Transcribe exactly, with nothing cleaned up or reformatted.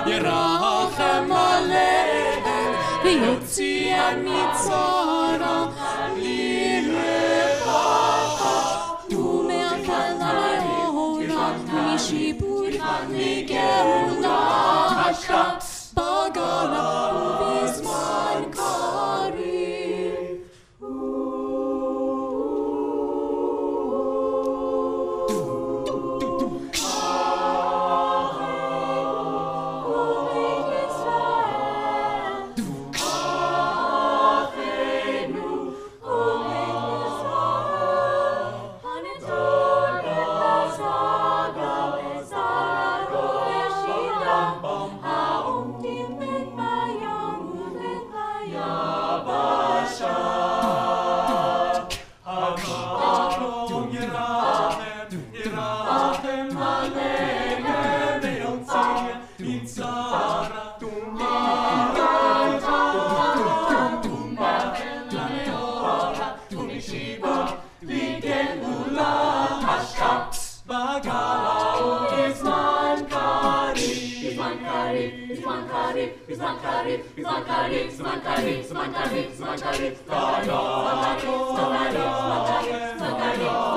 ירחם עליהם ויוציאם מצרה לרווחה ומהקלה לאורה משיפור לגאולה השקה בגלה ובזמן קריב. Zman Karib, Zman Karib, Zman Karib, Zman Karib, Zman Karib, Zman Karib, Zman Karib, Zman Karib, Zman Karib, Zman Karib, Zman Karib,